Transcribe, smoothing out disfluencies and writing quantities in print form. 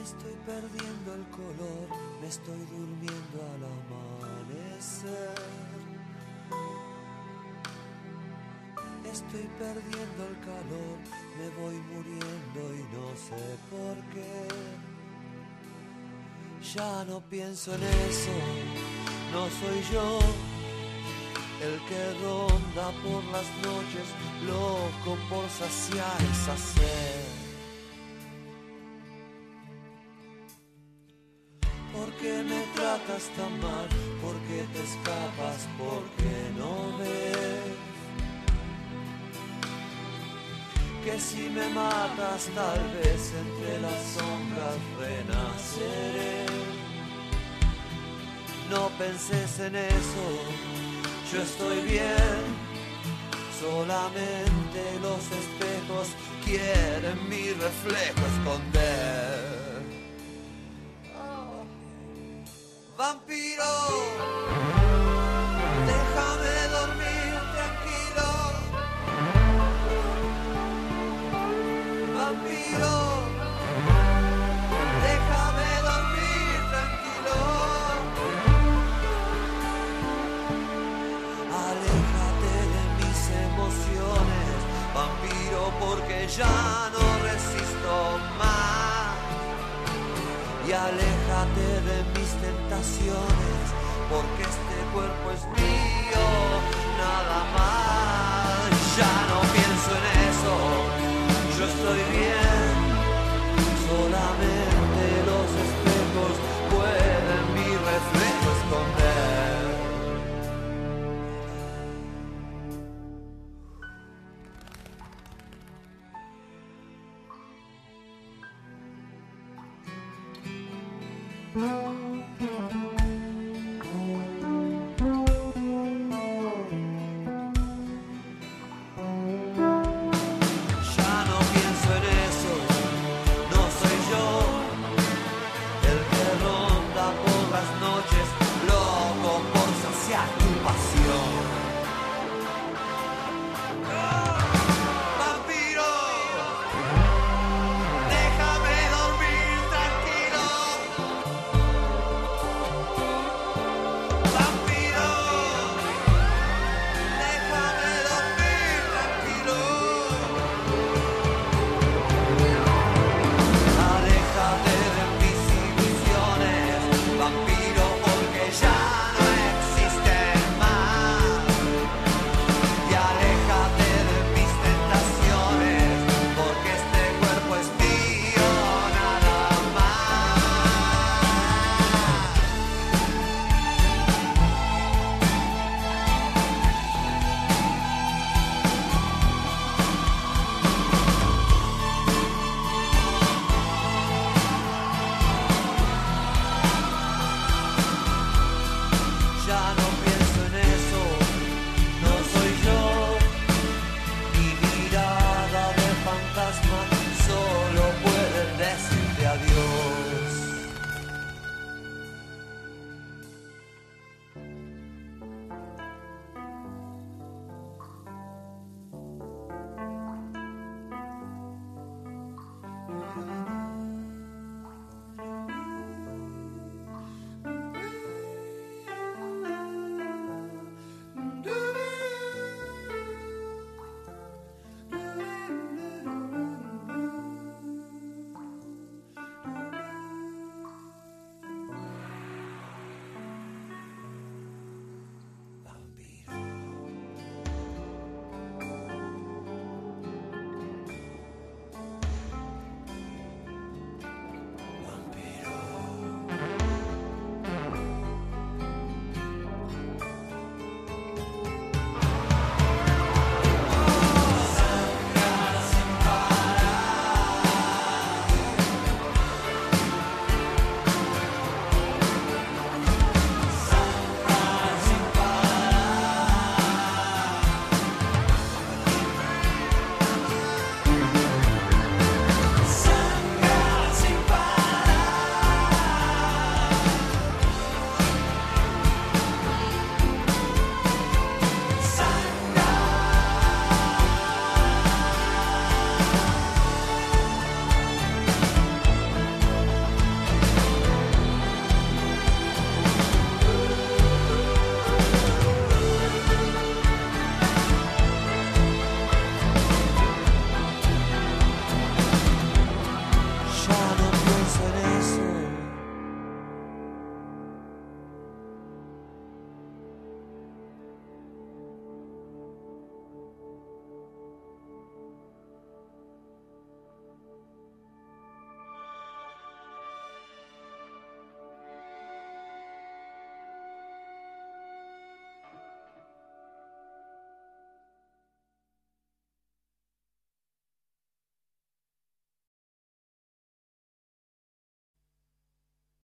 Estoy perdiendo el color, me estoy durmiendo al amanecer. Estoy perdiendo el calor, me voy muriendo y no sé por qué. Ya no pienso en eso, no soy yo el que ronda por las noches, loco por saciar esa sed. ¿Por qué me tratas tan mal? ¿Por qué te escapas? ¿Por qué no ves que si me matas tal vez entre las sombras renaceré? No penses en eso, yo estoy bien. Solamente los espejos quieren mi reflejo esconder. Vampiro, déjame dormir tranquilo. Vampiro, déjame dormir tranquilo. Aléjate de mis emociones, vampiro, porque ya no resisto más. Y aléjate de mis tentaciones, porque este cuerpo es mío, nada más. Ya no pienso en eso, yo estoy bien. Solamente los espejos pueden mi reflejo esconder.